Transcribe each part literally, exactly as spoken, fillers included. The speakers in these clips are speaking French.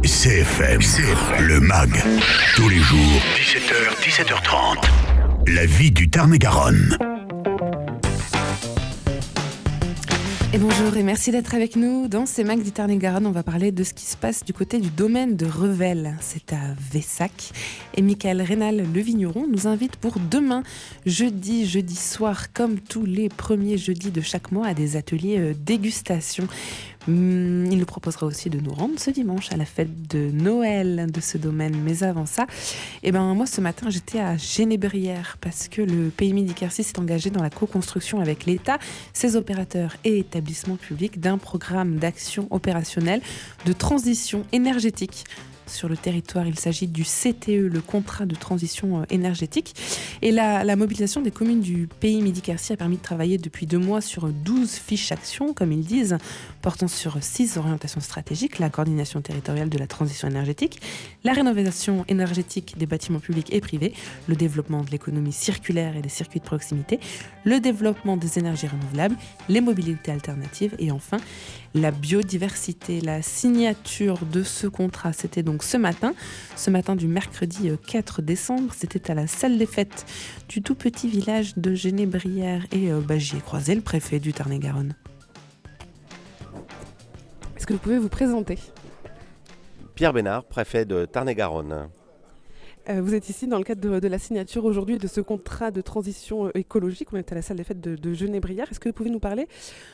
C F M, C F M, le M A G, tous les jours, dix-sept heures, dix-sept heures trente. La vie du Tarn-et-Garonne. Et bonjour et merci d'être avec nous. Dans ces M A G du Tarn-et-Garonne, on va parler de ce qui se passe du côté du domaine de Revel. C'est à Vessac. Et Michael Rénal, le vigneron, nous invite pour demain, jeudi, jeudi soir, comme tous les premiers jeudis de chaque mois, à des ateliers euh, dégustation. Hum, il nous proposera aussi de nous rendre ce dimanche à la fête de Noël de ce domaine. Mais avant ça, eh ben, moi ce matin j'étais à Genébrières parce que le P M I d'Iquercy s'est engagé dans la co-construction avec l'État, ses opérateurs et établissements publics d'un programme d'action opérationnelle de transition énergétique. Sur le territoire, il s'agit du C T E, le contrat de transition énergétique. Et la, la mobilisation des communes du pays Midi-Quercy a permis de travailler depuis deux mois sur douze fiches actions, comme ils disent, portant sur six orientations stratégiques: la coordination territoriale de la transition énergétique, la rénovation énergétique des bâtiments publics et privés, le développement de l'économie circulaire et des circuits de proximité, le développement des énergies renouvelables, les mobilités alternatives et enfin la biodiversité. La signature de ce contrat, c'était donc ce matin, ce matin du mercredi quatre décembre, c'était à la salle des fêtes du tout petit village de Genébrières et euh, bah, j'y ai croisé le préfet du Tarn-et-Garonne. Est-ce que vous pouvez vous présenter ? Pierre Bénard, préfet de Tarn-et-Garonne. Euh, vous êtes ici dans le cadre de, de la signature aujourd'hui de ce contrat de transition écologique. On est à la salle des fêtes de, de Genébrières. Est-ce que vous pouvez nous parler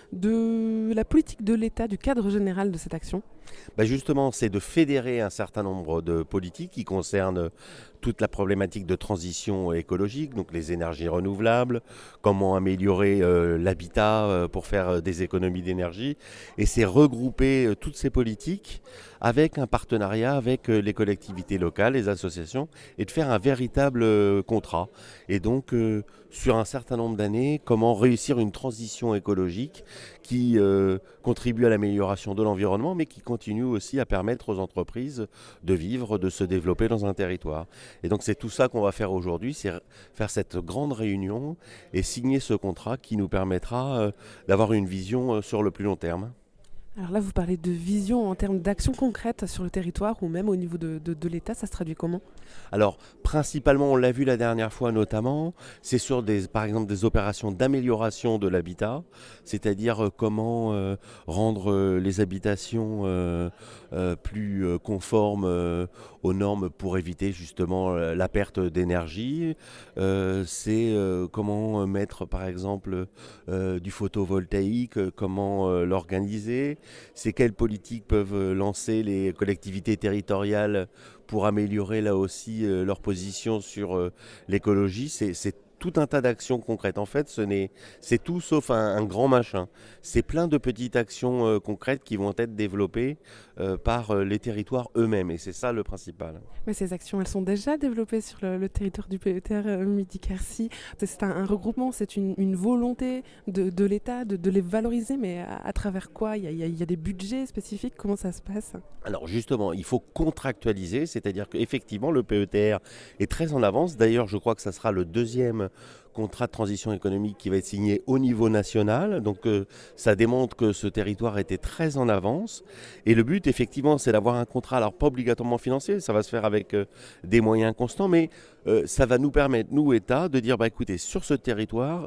de la politique de l'État, du cadre général de cette action ? Bah justement, c'est de fédérer un certain nombre de politiques qui concernent toute la problématique de transition écologique, donc les énergies renouvelables, comment améliorer euh, l'habitat euh, pour faire euh, des économies d'énergie. Et c'est regrouper euh, toutes ces politiques avec un partenariat avec euh, les collectivités locales, les associations, et de faire un véritable euh, contrat. Et donc, euh, sur un certain nombre d'années, comment réussir une transition écologique qui euh, contribue à l'amélioration de l'environnement, mais qui continue aussi à permettre aux entreprises de vivre, de se développer dans un territoire. Et donc c'est tout ça qu'on va faire aujourd'hui, c'est faire cette grande réunion et signer ce contrat qui nous permettra euh, d'avoir une vision euh, sur le plus long terme. Alors là, vous parlez de vision en termes d'action concrète sur le territoire ou même au niveau de, de, de l'État, ça se traduit comment ? Alors, principalement, on l'a vu la dernière fois notamment, c'est sur des, par exemple des opérations d'amélioration de l'habitat, c'est-à-dire euh, comment euh, rendre euh, les habitations euh, euh, plus euh, conformes euh, aux normes pour éviter justement euh, la perte d'énergie. Euh, c'est euh, comment mettre par exemple euh, du photovoltaïque, euh, comment euh, l'organiser. C'est quelles politiques peuvent lancer les collectivités territoriales pour améliorer là aussi euh, leur position sur euh, l'écologie. C'est, c'est tout un tas d'actions concrètes. En fait, ce n'est, c'est tout sauf un, un grand machin. C'est plein de petites actions euh, concrètes qui vont être développées euh, par euh, les territoires eux-mêmes. Et c'est ça le principal. Mais ces actions, elles sont déjà développées sur le, le territoire du P E T R euh, Midi-Quercy. C'est un, un regroupement, c'est une, une volonté de, de l'État de, de les valoriser. Mais à, à travers quoi ? Il y, a, il, y a, il y a des budgets spécifiques ? Comment ça se passe ? Alors justement, il faut contractualiser. C'est-à-dire qu'effectivement, le P E T R est très en avance. D'ailleurs, je crois que ça sera le deuxième contrat de transition économique qui va être signé au niveau national. Donc euh, ça démontre que ce territoire était très en avance. Et le but, effectivement, c'est d'avoir un contrat, alors pas obligatoirement financier, ça va se faire avec euh, des moyens constants, mais euh, ça va nous permettre, nous, État, de dire, bah écoutez, sur ce territoire,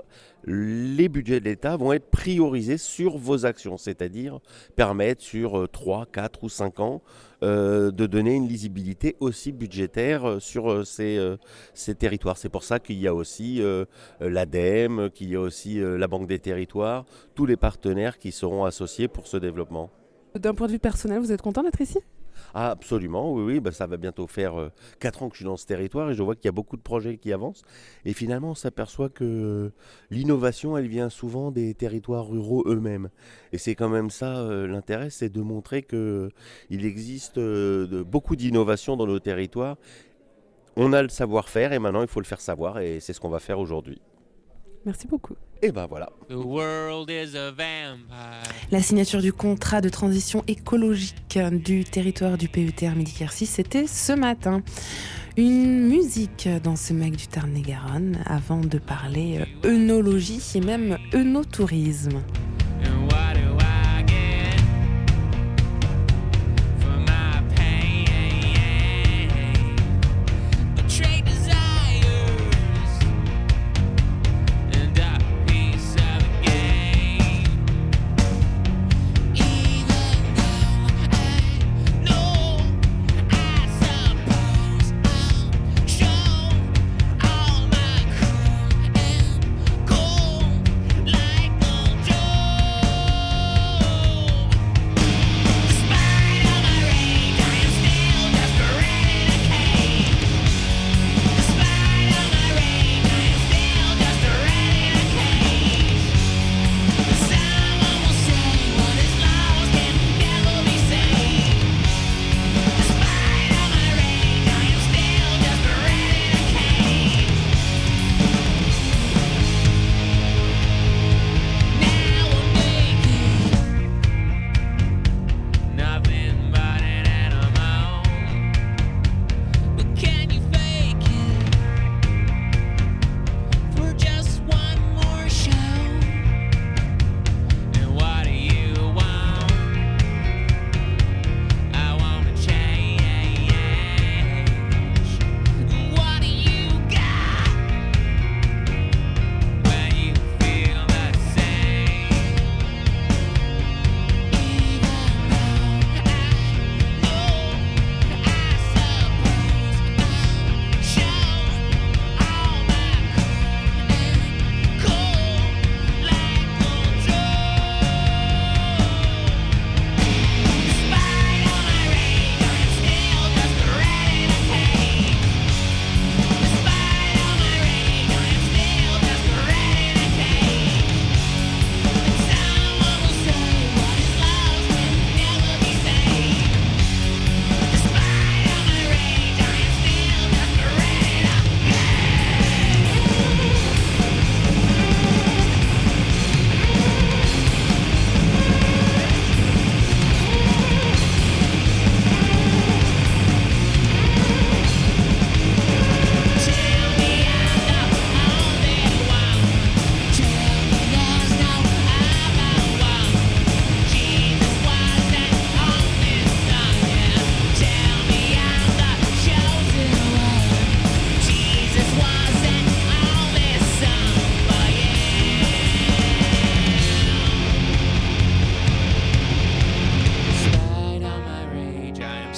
les budgets de l'État vont être priorisés sur vos actions, c'est-à-dire permettre sur euh, trois, quatre ou cinq ans euh, de donner une lisibilité aussi budgétaire euh, sur euh, ces, euh, ces territoires. C'est pour ça qu'il y a aussi euh, l'A D E M, qu'il y a aussi euh, la Banque des territoires, tous les partenaires qui seront associés pour ce développement. D'un point de vue personnel, vous êtes content d'être ici ? Ah, absolument, oui, oui, bah, ça va bientôt faire euh, quatre ans que je suis dans ce territoire et je vois qu'il y a beaucoup de projets qui avancent. Et finalement, on s'aperçoit que l'innovation, elle vient souvent des territoires ruraux eux-mêmes. Et c'est quand même ça, euh, l'intérêt, c'est de montrer qu'il existe euh, de, beaucoup d'innovations dans nos territoires. On a le savoir-faire et maintenant, il faut le faire savoir et c'est ce qu'on va faire aujourd'hui. Merci beaucoup. Et ben voilà. The world is a vampire. La signature du contrat de transition écologique du territoire du P E T R Midi-Quercy, c'était ce matin. Une musique dans ce M A G du Tarn-et-Garonne avant de parler euh, œnologie et même œnotourisme. And what do I get for my pain?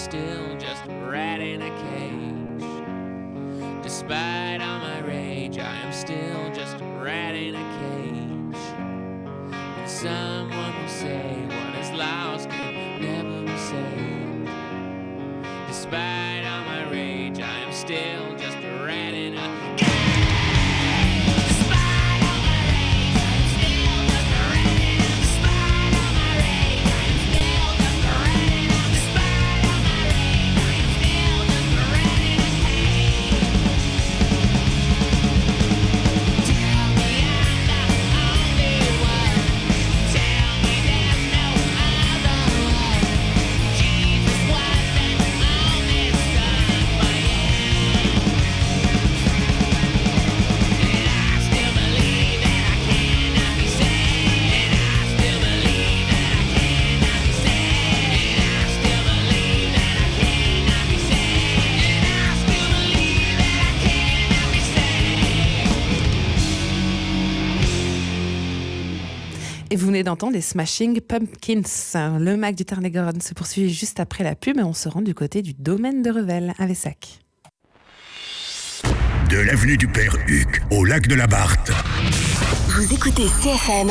still just a rat in a cage. Despite all my rage, I am still just a rat in a cage. And someone will say what is lost can never be saved. Despite all my rage, I am still just a rat in a cage. Et vous venez d'entendre les Smashing Pumpkins. Le Mag du Tarn-et-Garonne se poursuit juste après la pub et on se rend du côté du domaine de Revel à Vessac. De l'avenue du Père Hugues au lac de la Barthe. Vous écoutez C F M.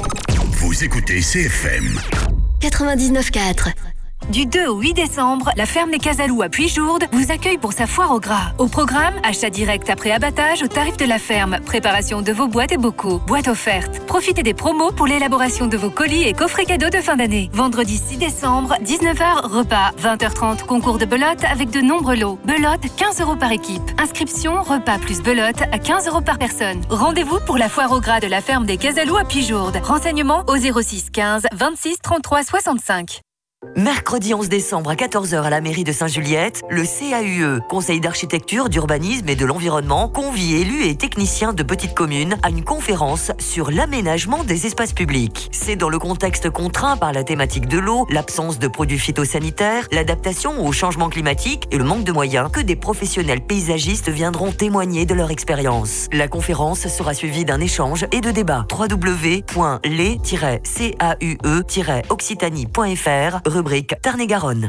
Vous écoutez C F M. quatre-vingt-dix-neuf quatre. Du deux au huit décembre, la ferme des Casalous à Puy-Jourde vous accueille pour sa foire au gras. Au programme, achat direct après abattage au tarif de la ferme, préparation de vos boîtes et bocaux, boîtes offertes. Profitez des promos pour l'élaboration de vos colis et coffrets cadeaux de fin d'année. Vendredi six décembre, dix-neuf heures, repas. vingt heures trente, concours de belote avec de nombreux lots. Belote, quinze euros par équipe. Inscription, repas plus belote à quinze euros par personne. Rendez-vous pour la foire au gras de la ferme des Casalous à Puy-Jourde. Renseignements au zéro six quinze vingt-six trente-trois soixante-cinq. Mercredi onze décembre à quatorze heures à la mairie de Saint-Juliette, le C A U E, Conseil d'architecture, d'urbanisme et de l'environnement, convie élus et techniciens de petites communes à une conférence sur l'aménagement des espaces publics. C'est dans le contexte contraint par la thématique de l'eau, l'absence de produits phytosanitaires, l'adaptation au changement climatique et le manque de moyens que des professionnels paysagistes viendront témoigner de leur expérience. La conférence sera suivie d'un échange et de débats. w w w point les tiret c a u e tiret occitanie point f r rubrique Tarn-et-Garonne.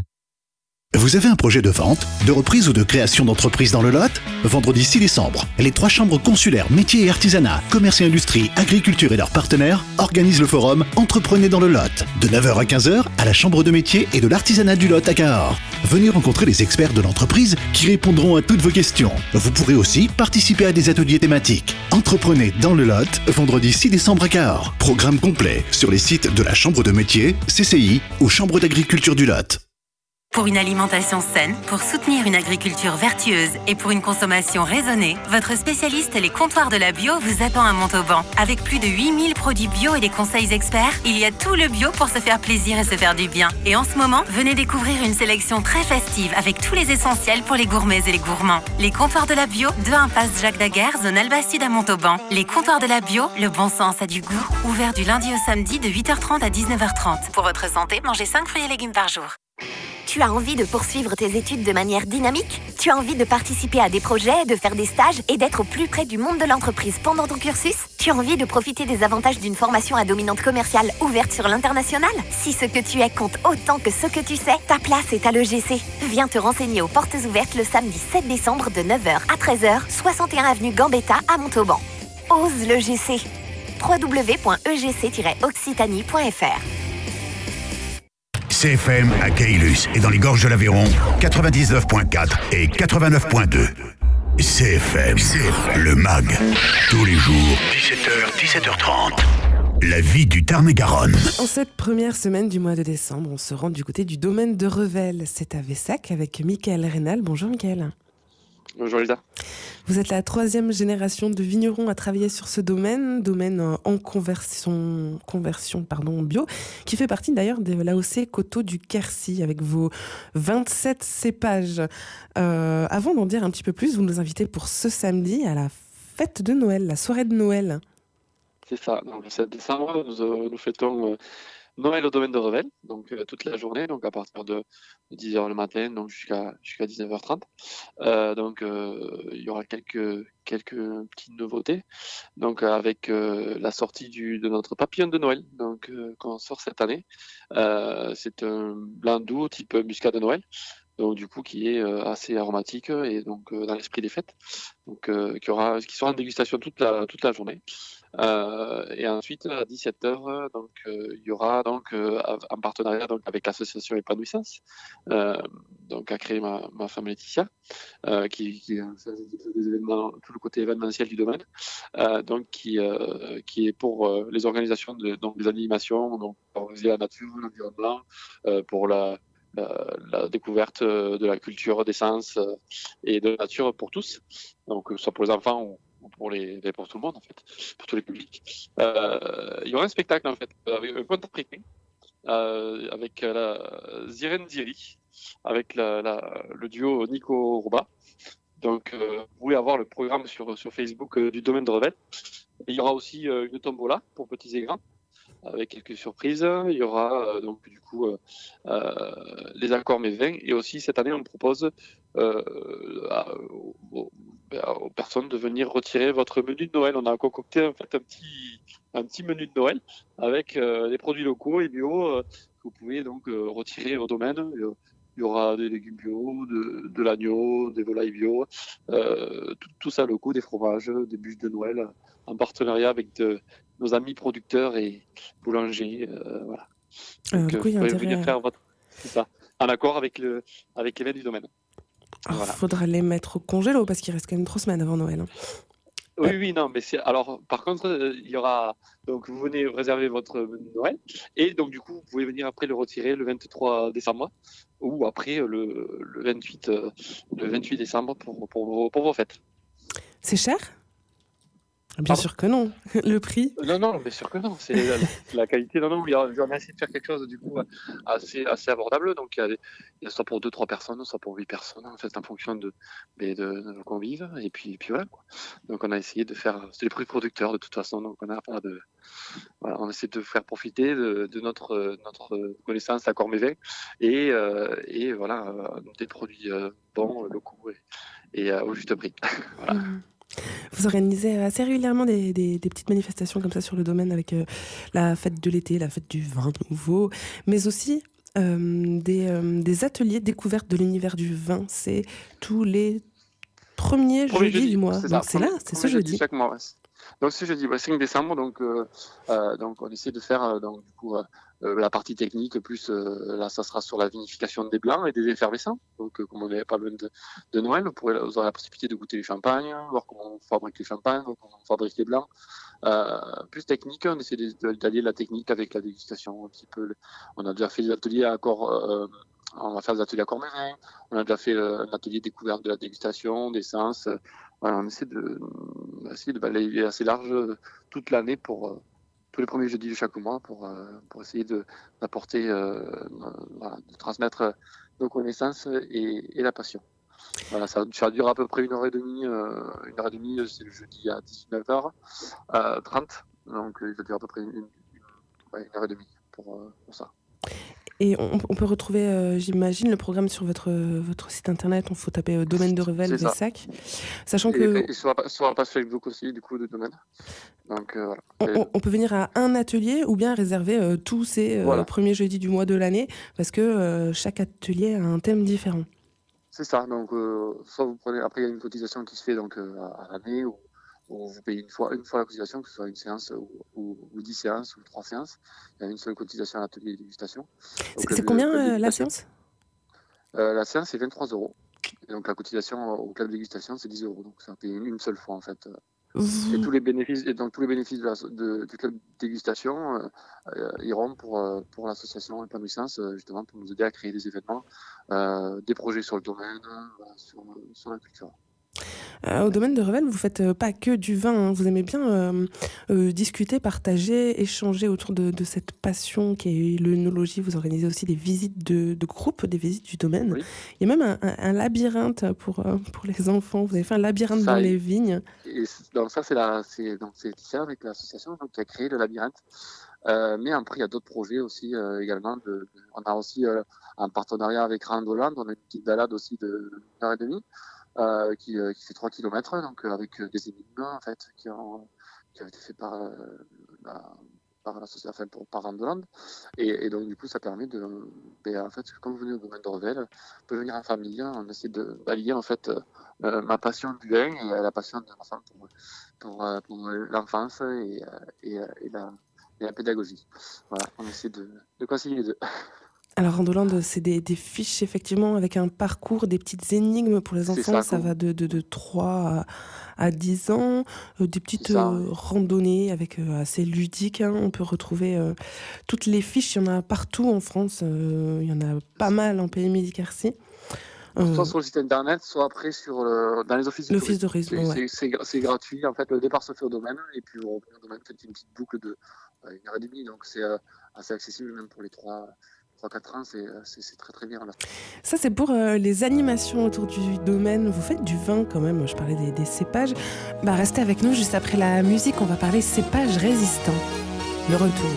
Vous avez un projet de vente, de reprise ou de création d'entreprise dans le Lot ? Vendredi six décembre, les trois chambres consulaires métiers et artisanat, commerce et industrie, agriculture et leurs partenaires organisent le forum Entreprenez dans le Lot, de neuf heures à quinze heures à la chambre de métier et de l'artisanat du Lot à Cahors. Venez rencontrer les experts de l'entreprise qui répondront à toutes vos questions. Vous pourrez aussi participer à des ateliers thématiques. Entreprenez dans le Lot, vendredi six décembre à Cahors. Programme complet sur les sites de la chambre de métier, C C I ou chambre d'agriculture du Lot. Pour une alimentation saine, pour soutenir une agriculture vertueuse et pour une consommation raisonnée, votre spécialiste Les Comptoirs de la Bio vous attend à Montauban. Avec plus de huit mille produits bio et des conseils experts, il y a tout le bio pour se faire plaisir et se faire du bien. Et en ce moment, venez découvrir une sélection très festive avec tous les essentiels pour les gourmets et les gourmands. Les Comptoirs de la Bio, deux impasse Jacques Daguerre, zone Alba Sud à Montauban. Les Comptoirs de la Bio, le bon sens a du goût. Ouvert du lundi au samedi de huit heures trente à dix-neuf heures trente. Pour votre santé, mangez cinq fruits et légumes par jour. Tu as envie de poursuivre tes études de manière dynamique ? Tu as envie de participer à des projets, de faire des stages et d'être au plus près du monde de l'entreprise pendant ton cursus ? Tu as envie de profiter des avantages d'une formation à dominante commerciale ouverte sur l'international ? Si ce que tu es compte autant que ce que tu sais, ta place est à l'E G C. Viens te renseigner aux portes ouvertes le samedi sept décembre de neuf heures à treize heures, soixante et un avenue Gambetta à Montauban. Ose l'E G C. w w w point e g c tiret occitanie point f r. C F M à Caylus et dans les gorges de l'Aveyron, quatre-vingt-dix-neuf point quatre et quatre-vingt-neuf point deux. C F M, C F M, le mag, tous les jours, dix-sept heures, dix-sept heures trente. La vie du Tarn-et-Garonne. En cette première semaine du mois de décembre, on se rend du côté du domaine de Revel. C'est à Vessac avec Michael Rénal. Bonjour Michael. Bonjour Lisa. Vous êtes la troisième génération de vignerons à travailler sur ce domaine, domaine en conversion, conversion pardon, bio, qui fait partie d'ailleurs de l'A O C Coteaux du Quercy, avec vos vingt-sept cépages. Euh, avant d'en dire un petit peu plus, vous nous invitez pour ce samedi à la fête de Noël, la soirée de Noël. C'est ça, donc le sept décembre, nous, euh, nous fêtons euh, Noël au domaine de Revel, donc euh, toute la journée, donc à partir de dix heures le matin, donc jusqu'à jusqu'à dix-neuf heures trente. Euh, donc euh, il y aura quelques quelques petites nouveautés, donc avec euh, la sortie du de notre papillon de Noël, donc euh, qu'on sort cette année. Euh, c'est un blanc doux type muscat de Noël. donc du coup qui est euh, assez aromatique et donc euh, dans l'esprit des fêtes, donc euh, qui aura, qui sera en dégustation toute la toute la journée. Euh, et ensuite à dix-sept heures, donc euh, il y aura donc euh, en partenariat donc avec l'association Épanouissance, euh, donc a créé ma, ma femme Laetitia, euh, qui, qui fait des événements, tout le côté événementiel du domaine, euh, donc qui euh, qui est pour euh, les organisations de donc des animations, donc pour organiser la nature, l'environnement, euh, pour la la, la découverte de la culture, des sens euh, et de la nature pour tous, donc que ce soit pour les enfants ou pour les pour tout le monde en fait, pour tous les publics. Euh, il y aura un spectacle en fait avec un conte africain euh, avec la Ziren Diri, avec la, la, le duo Nico Rouba. Donc euh, vous pouvez avoir le programme sur sur Facebook euh, du domaine de Revel. Et il y aura aussi euh, une tombola pour petits et grands, avec quelques surprises. Il y aura euh, donc du coup euh, euh, les accords mes vins, et aussi cette année on propose euh, à, aux, aux personnes de venir retirer votre menu de Noël. On a concocté en fait un petit un petit menu de Noël avec euh, des produits locaux et bio euh, que vous pouvez donc euh, retirer au domaine. Il y aura des légumes bio, de, de l'agneau, des volailles bio, euh, tout, tout ça locaux, des fromages, des bûches de Noël, en partenariat avec de, nos amis producteurs et boulangers. Euh, voilà. Donc, euh, euh, vous pouvez venir faire votre... C'est ça, en accord avec, le, avec les maîtres du domaine. Il voilà. faudra les mettre au congélo parce qu'il reste quand même trois semaines avant Noël. Hein. Oui, oui, non, mais c'est. Alors, par contre, euh, il y aura. Donc, vous venez réserver votre menu de Noël, et donc, du coup, vous pouvez venir après le retirer le vingt-trois décembre, ou après le, le, vingt-huit, euh, le vingt-huit décembre pour, pour, vos, pour vos fêtes. C'est cher ? Bien Pardon sûr que non. Le prix ? Non, non, bien sûr que non. C'est la, la qualité. Non, non, il y a, on a essayé de faire quelque chose du coup assez, assez abordable. Donc, il y a, des, il y a soit pour deux, trois personnes, soit pour huit personnes, en fait, en fonction de, de, de nos convives. Et puis, et puis voilà, quoi. Donc, on a essayé de faire. C'est les prix producteurs de toute façon. Donc, on a pas de. Voilà, on essaie de faire profiter de, de notre, notre connaissance à Cormévin et, euh, et voilà, des produits euh, bons, locaux et, et euh, au juste prix. Voilà. Mmh. Vous organisez assez régulièrement des, des, des petites manifestations comme ça sur le domaine avec euh, la fête de l'été, la fête du vin nouveau, mais aussi euh, des, euh, des ateliers découvertes de l'univers du vin. C'est tous les premiers jeudis jeudi, du mois. C'est donc ça, c'est premier, là, c'est ce jeudi. jeudi. Chaque mois, ouais. Donc ce jeudi, ouais, cinq décembre, donc, euh, euh, donc on essaie de faire euh, donc, du coup, euh, euh, la partie technique, plus euh, là ça sera sur la vinification des blancs et des effervescents. Donc euh, comme on n'avait pas loin de, de Noël, vous, pourrez, vous aurez la possibilité de goûter les champagnes, voir comment on fabrique les champagnes, comment on fabrique les blancs. Euh, plus technique, on essaie d'allier la technique avec la dégustation un petit peu. On a déjà fait des ateliers à accord. Euh, On va faire des ateliers à Cormévin, on a déjà fait un atelier découverte de la dégustation, des sens. Voilà, on essaie de, essayer de balayer assez large toute l'année pour euh, tous les premiers jeudis de chaque mois pour, euh, pour essayer de, d'apporter, euh, voilà, de transmettre nos connaissances et, et la passion. Voilà, ça, ça dure à peu près une heure et demie. Euh, une heure et demie, c'est le jeudi à dix-neuf heures trente. Donc, ça dure à peu près une, une, une, une heure et demie pour, euh, pour ça. Et on, on peut retrouver, euh, j'imagine, le programme sur votre, votre site internet. Il faut taper euh, Domaine de Revel, Vessac. Sachant et, que. Et sur la, sur la page Facebook aussi, du coup, de domaine. Donc, euh, voilà. on, on, on peut venir à un atelier ou bien réserver euh, tous ces euh, voilà. premiers jeudis du mois de l'année, parce que euh, chaque atelier a un thème différent. C'est ça. Donc, euh, soit vous prenez. Après, il y a une cotisation qui se fait donc, euh, à l'année, ou, ou vous payez une fois, une fois la cotisation, que ce soit une séance ou, ou, ou dix séances ou trois séances. Il y a une seule cotisation à l'atelier de dégustation. C'est, c'est combien euh, la séance euh, La séance, c'est vingt-trois euros. Et donc, la cotisation au club de dégustation, c'est dix euros. Donc, ça paye une, une seule fois, en fait. Mmh. Et tous les bénéfices, et donc tous les bénéfices de la, de, du club de dégustation euh, euh, iront pour, euh, pour l'association Épanouissance, euh, justement, pour nous aider à créer des événements, euh, des projets sur le domaine, euh, sur, sur la culture. Euh, au domaine de Revel, vous ne faites euh, pas que du vin, hein. Vous aimez bien euh, euh, discuter, partager, échanger autour de, de cette passion qui est l'œnologie. Vous organisez aussi des visites de, de groupe, des visites du domaine. Oui. Il y a même un, un, un labyrinthe pour, euh, pour les enfants. Vous avez fait un labyrinthe ça, dans les vignes. Et donc ça, c'est, la, c'est, donc c'est ça avec l'association donc, qui a créé le labyrinthe. Euh, mais après, il y a d'autres projets aussi euh, également. De, de, on a aussi euh, un partenariat avec Randoland. On a une petite balade aussi de une heure et demie. Euh, qui, euh, qui fait trois kilomètres, donc euh, avec euh, des énigmes en fait, qui ont, qui ont été faits par euh, la, par l'association, enfin, pour, par Randoland. Et, et donc, du coup, ça permet de. Ben, en fait, comme vous venez au domaine de Revel, on peut venir en famille, on essaie de d'allier en fait euh, ma passion du vin et la passion de ma femme pour, pour, pour, pour l'enfance et, et, et, la, et la pédagogie. Voilà, on essaie de, de concilier les deux. Alors, Randoland, c'est des, des fiches, effectivement, avec un parcours, des petites énigmes pour les enfants. Ça, ça va de, de, de trois à dix ans. Euh, des petites ça, euh, oui. randonnées avec, euh, assez ludiques. Hein. On peut retrouver euh, toutes les fiches. Il y en a partout en France. Euh, il y en a pas mal en Pays Midi-Quercy. Euh, soit sur le site internet, soit après sur le, dans les offices de tourisme. tourisme c'est, ouais. c'est, c'est, c'est gratuit. En fait, le départ se fait au domaine. Et puis, vous revenez au domaine, faites une petite boucle de euh, une heure et demie. Donc, c'est euh, assez accessible même pour les trois... trois quatre ans, c'est, c'est, c'est très très bien là. Ça, c'est pour euh, les animations autour du domaine. Vous faites du vin quand même, je parlais des, des cépages. Bah, restez avec nous, juste après la musique, on va parler cépages résistants. Le retour.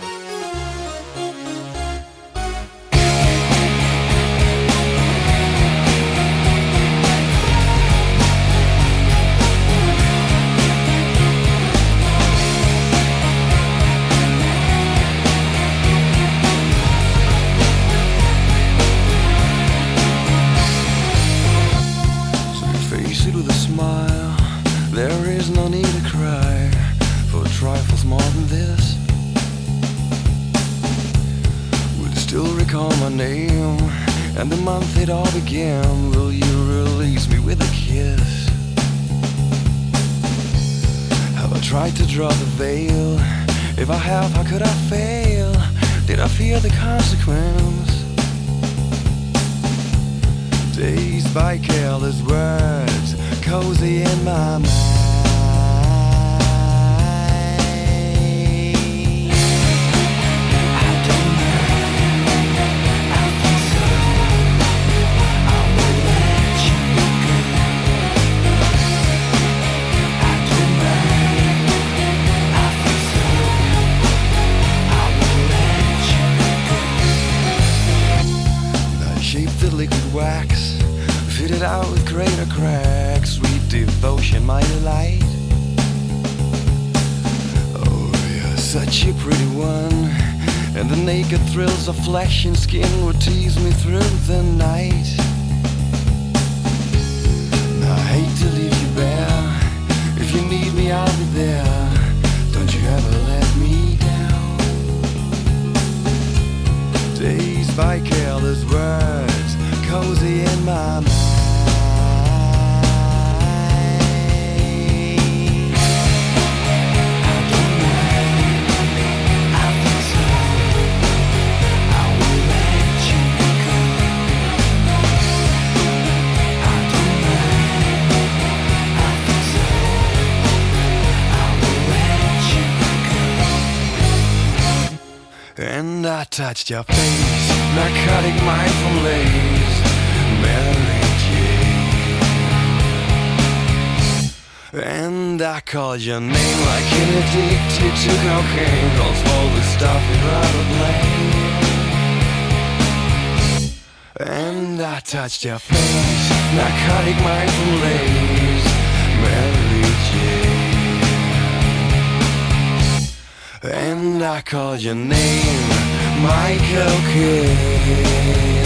And the month it all began, will you release me with a kiss? Have I tried to draw the veil? If I have, how could I fail? Did I fear the consequence? Dazed by careless words, cozy in my mind. Wax, fitted out with greater cracks, sweet devotion, my delight. Oh, you're such a pretty one, and the naked thrills of flesh and skin would tease me through the night. I hate to leave you bare, if you need me I'll be there, don't you ever let me down. Dazed by careless words, cozy in my mind. I don't mind, I think so. I will let you go. I don't mind, I think so. I will let you go. And I touched your face, narcotic mindful lace. Mary Jane. And I called your name like an addicted to cocaine, calls for the stuff without a blame. And I touched your face, narcotic mindful lace, Mary Jane. And I called your name, Michael Kidd.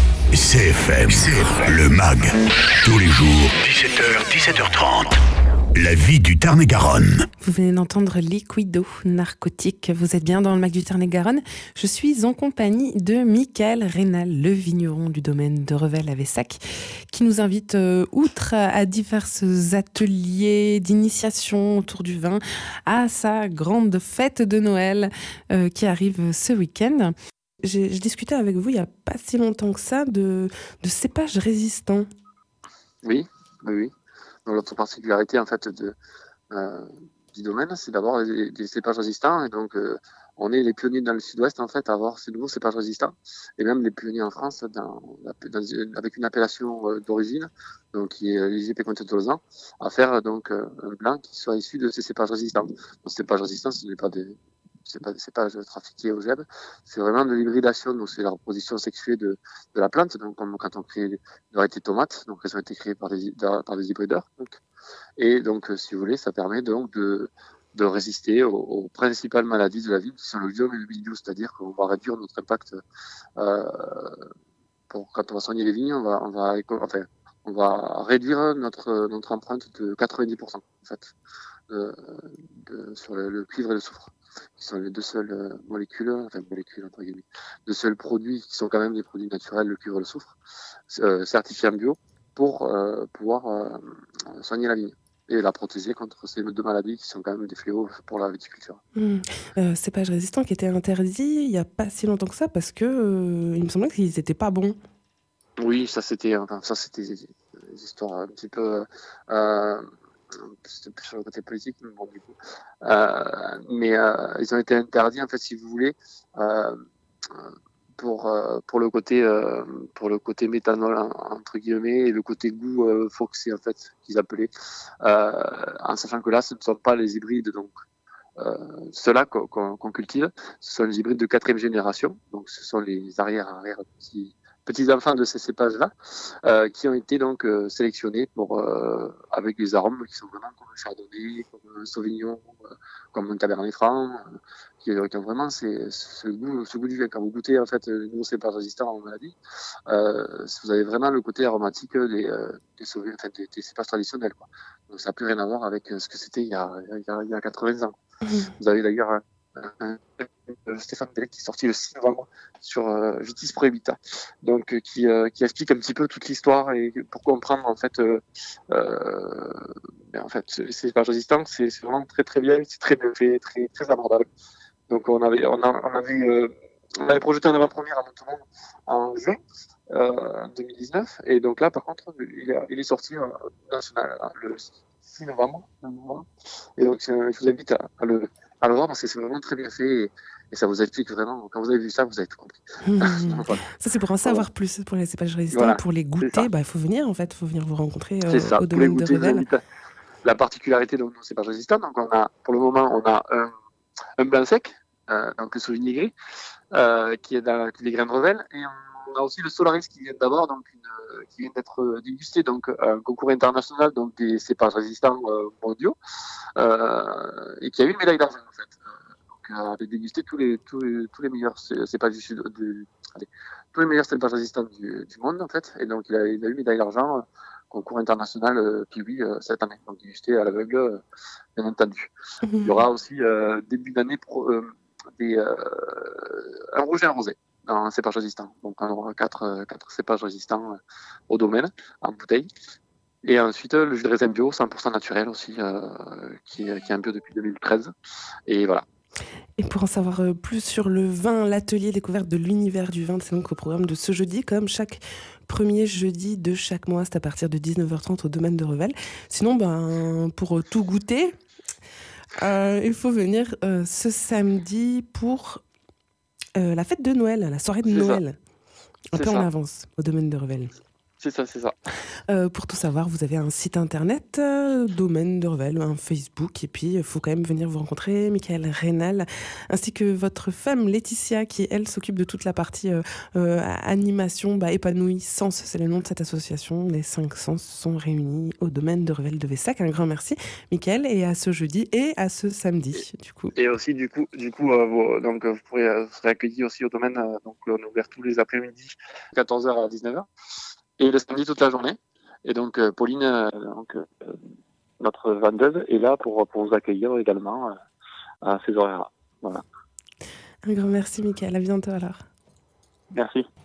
C F M, C F M, le MAG, tous les jours, dix-sept heures, dix-sept heures trente. La vie du Tarn-et-Garonne. Vous venez d'entendre Liquido, narcotique. Vous êtes bien dans le Mac du Tarn-et-Garonne. Je suis en compagnie de Michael Rénal, le vigneron du domaine de Revel à Vessac, qui nous invite, euh, outre à divers ateliers d'initiation autour du vin, à sa grande fête de Noël euh, qui arrive ce week-end. J'ai, je discutais avec vous il n'y a pas si longtemps que ça de, de cépages résistants. Oui, oui, oui. Donc, l'autre particularité en fait de, euh, du domaine, c'est d'avoir des, des cépages résistants. Et donc, euh, on est les pionniers dans le sud-ouest en fait à avoir ces nouveaux cépages résistants. Et même les pionniers en France dans, dans, avec une appellation euh, d'origine, donc qui est l'I G P Comté de Tolzan, à faire donc euh, un blanc qui soit issu de ces cépages résistants. Donc, ces cépages résistants, ce n'est pas des c'est pas des cépages trafiqués au G E B, c'est vraiment de l'hybridation, donc c'est la reproduction sexuée de, de la plante, donc comme quand on crée des variétés de tomates, donc elles ont été créées par des, par des hybrideurs, donc. Et donc si vous voulez, ça permet donc de, de résister aux, aux principales maladies de la vigne, qui sont le viol et le mildiou, c'est-à-dire qu'on va réduire notre impact, euh, pour, quand on va soigner les vignes, on va, on va, enfin, on va réduire notre, notre empreinte de quatre-vingt-dix pour cent, en fait, de, de, sur le, le cuivre et le soufre, qui sont les deux seules euh, molécules, enfin molécules entre guillemets, deux seuls produits qui sont quand même des produits naturels, le cuivre et le soufre, euh, certifiés en bio, pour euh, pouvoir euh, soigner la vigne et la protéger contre ces deux maladies qui sont quand même des fléaux pour la viticulture. Mmh. Euh, cépages résistants qui étaient interdits il n'y a pas si longtemps que ça, parce que euh, il me semblait qu'ils n'étaient pas bons. Oui, ça c'était, enfin, ça c'était des, des histoires un petit peu... Euh, c'était plus sur le côté politique, mais bon, du coup. Euh, mais euh, ils ont été interdits, en fait, si vous voulez, euh, pour, euh, pour, le côté, euh, pour le côté méthanol, entre guillemets, et le côté goût euh, foxé, en fait, qu'ils appelaient. Euh, en sachant que là, ce ne sont pas les hybrides, donc. Euh, ceux-là qu'on, qu'on, qu'on cultive, ce sont les hybrides de quatrième génération, donc ce sont les arrière-arrière petits. petits enfants de ces cépages-là, euh, qui ont été donc euh, sélectionnés pour, euh, avec des arômes qui sont vraiment comme un chardonnay, comme un sauvignon, euh, comme un cabernet franc, euh, qui, qui ont vraiment ces, ce, goût, ce goût du vin. Quand vous goûtez en fait les nouveaux cépages résistants aux maladies, euh, vous avez vraiment le côté aromatique des, euh, des, sauv- enfin, des, des cépages traditionnels, quoi. Donc ça n'a plus rien à voir avec ce que c'était il y a, il y a, il y a quatre-vingts ans. Mmh. Vous avez d'ailleurs un, un, un Stéphane Bellec qui est sorti le six novembre sur euh, Vitis Prohibita, donc euh, qui, euh, qui explique un petit peu toute l'histoire et pour comprendre en fait, euh, euh, ben, en fait ces cépages résistants, c'est, c'est vraiment très très bien, c'est très bien fait, très très abordable. Donc on avait on, a, on avait euh, on avait projeté un avant-première à Montauban en juin euh, deux mille dix-neuf, et donc là par contre il, a, il est sorti euh, national le six novembre, et donc euh, je vous invite à, à le à le voir parce que c'est vraiment très bien fait. Et, Et ça vous explique vraiment, quand vous avez vu ça, vous avez tout compris. Mmh. Voilà. Ça, c'est pour en savoir voilà. plus pour les cépages résistants. Voilà. Pour les goûter, il bah, faut venir, en fait, il faut venir vous rencontrer euh, au domaine de Revel. La particularité de nos cépages résistants, donc on a, pour le moment, on a un, un blanc sec, euh, donc le Sauvigny gris, euh, qui est dans les grains de Revel, et on a aussi le Solaris qui vient d'abord, donc une, qui vient d'être dégusté, donc un concours international, donc des cépages résistants euh, mondiaux, euh, et qui a eu une médaille d'argent, en fait. Avait dégusté tous les tous les tous les meilleurs cépages du sud du allez, tous les meilleurs cépages résistants du, du monde en fait, et donc il a, il a eu médaille d'argent euh, concours international euh, Kiwi euh, cette année, donc dégusté à l'aveugle euh, bien entendu. Mmh. Il y aura aussi euh, début d'année pro, euh, des euh, un rouge et un rosé dans cépages résistants, donc on aura quatre euh, quatre cépages résistants euh, au domaine en bouteille. Et ensuite le jus de raisin bio cent pour cent naturel aussi, euh, qui est qui est un bio depuis deux mille treize, et voilà. Et pour en savoir plus sur le vin, l'atelier découverte de l'univers du vin, c'est donc au programme de ce jeudi, comme chaque premier jeudi de chaque mois, c'est à partir de dix-neuf heures trente au domaine de Revel. Sinon, ben, pour tout goûter, euh, il faut venir euh, ce samedi pour euh, la fête de Noël, la soirée de c'est Noël, ça. Un c'est peu ça. En avance au domaine de Revel. C'est ça, c'est ça. Euh, pour tout savoir, vous avez un site internet, euh, domaine de Revel, un Facebook, et puis il faut quand même venir vous rencontrer, Michael Rénal, ainsi que votre femme Laetitia, qui elle s'occupe de toute la partie euh, euh, animation, bah, épanouie sens, c'est le nom de cette association. Les cinq sens sont réunis au domaine de Revel de Vessac. Un grand merci, Michael, et à ce jeudi et à ce samedi, du coup. Et aussi du coup, du coup, euh, vous, donc vous pourrez euh, vous serez accueillis aussi au domaine. Euh, donc on est ouvert tous les après-midi, quatorze heures à dix-neuf heures. Et le samedi toute la journée. Et donc euh, Pauline, euh, donc, euh, notre vendeuse est là pour, pour vous accueillir également euh, à ces horaires-là. Voilà. Un grand merci, Michael. À bientôt alors. Merci.